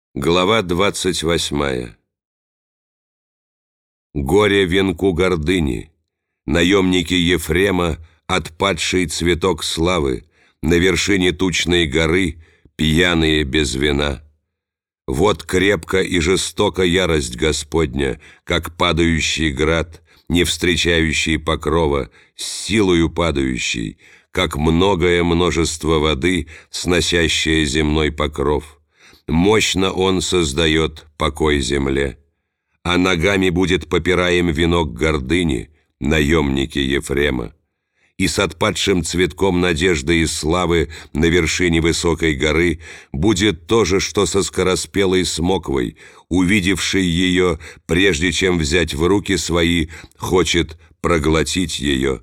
Глава 28. Горе венку гордыни, наемники Ефрема, отпадший цветок славы, на вершине тучной горы, пьяные без вина. Вот крепко и жестоко ярость Господня, как падающий град, не встречающий покрова, с силою падающий, как многое множество воды, сносящее земной покров. Мощно он создает покой земле, а ногами будет попираем венок гордыни, наемники Ефрема. И с отпадшим цветком надежды и славы на вершине высокой горы будет то же, что со скороспелой смоквой, увидевший ее, прежде чем взять в руки свои, хочет проглотить ее.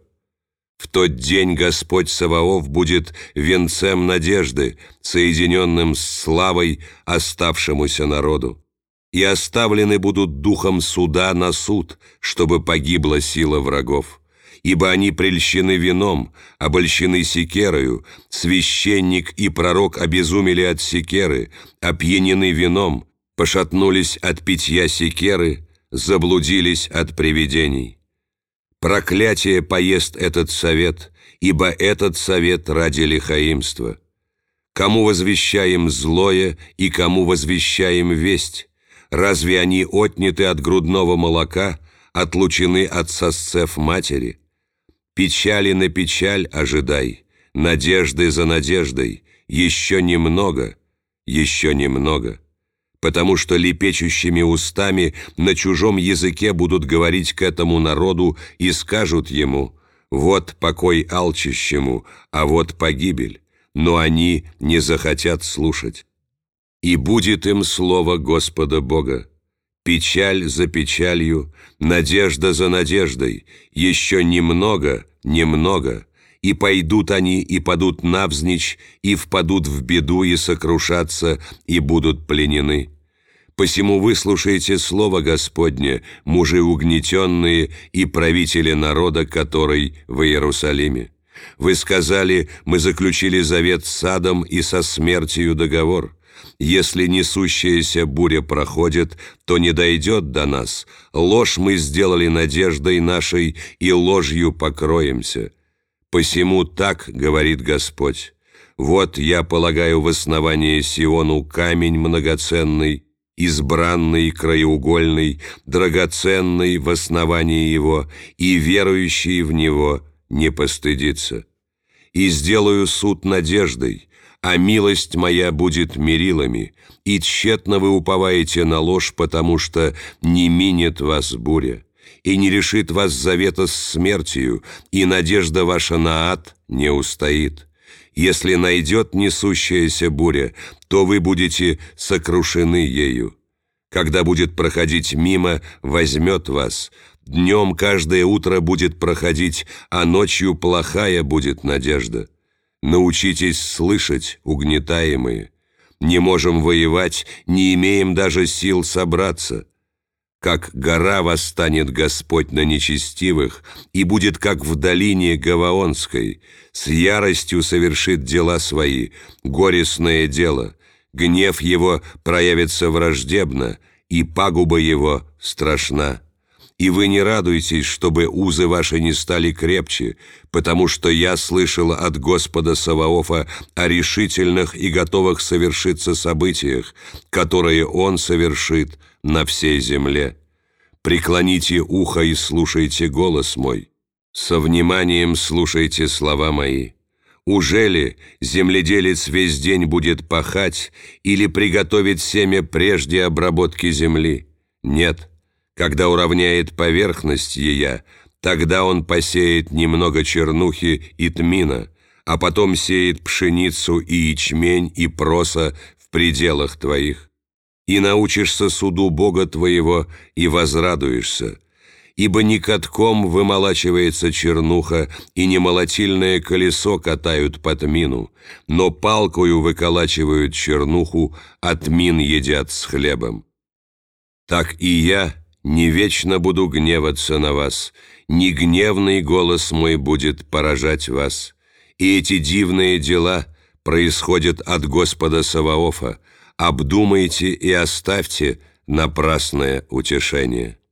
В тот день Господь Саваоф будет венцем надежды, соединенным с славой оставшемуся народу. И оставлены будут духом суда на суд, чтобы погибла сила врагов. Ибо они прельщены вином, обольщены секерою, священник и пророк обезумели от секеры, опьянены вином, пошатнулись от питья секеры, заблудились от привидений. Проклятие поест этот совет, ибо этот совет ради лихаимства. Кому возвещаем злое и кому возвещаем весть? Разве они отняты от грудного молока, отлучены от сосцев матери? Печали на печаль ожидай, надежды за надеждой, еще немного, еще немного. Потому что лепечущими устами на чужом языке будут говорить к этому народу и скажут ему: «Вот покой алчущему, а вот погибель», но они не захотят слушать. И будет им слово Господа Бога: печаль за печалью, надежда за надеждой, еще немного, немного, и пойдут они, и падут навзничь, и впадут в беду, и сокрушатся, и будут пленены. Посему выслушайте слово Господне, мужи угнетенные и правители народа, который в Иерусалиме. Вы сказали: мы заключили завет с садом и со смертью договор. Если несущаяся буря проходит, то не дойдет до нас. Ложь мы сделали надеждой нашей, и ложью покроемся. Посему так говорит Господь: вот я полагаю в основание Сиону камень многоценный, избранный, краеугольный, драгоценный в основании его, и верующий в него не постыдится. И сделаю суд надеждой, а милость моя будет мерилами, и тщетно вы уповаете на ложь, потому что не минет вас буря, и не решит вас завета с смертью, и надежда ваша на ад не устоит. Если найдет несущаяся буря, то вы будете сокрушены ею. Когда будет проходить мимо, возьмет вас. Днем каждое утро будет проходить, а ночью плохая будет надежда. Научитесь слышать, угнетаемые. Не можем воевать, не имеем даже сил собраться. Как гора восстанет Господь на нечестивых, и будет как в долине Гаваонской, с яростью совершит дела свои, горестное дело, гнев его проявится враждебно, и пагуба его страшна. И вы не радуйтесь, чтобы узы ваши не стали крепче, потому что я слышал от Господа Саваофа о решительных и готовых совершиться событиях, которые Он совершит на всей земле. Преклоните ухо и слушайте голос мой. Со вниманием слушайте слова мои. Ужели земледелец весь день будет пахать или приготовить семя прежде обработки земли? Нет. Когда уравняет поверхность ея, тогда он посеет немного чернухи и тмина, а потом сеет пшеницу и ячмень и проса в пределах твоих. И научишься суду Бога твоего, и возрадуешься. Ибо не катком вымолачивается чернуха, и не молотильное колесо катают по тмину, но палкою выколачивают чернуху, а тмин едят с хлебом. Так и я не вечно буду гневаться на вас, не гневный голос мой будет поражать вас. И эти дивные дела происходят от Господа Саваофа, обдумайте и оставьте напрасное утешение.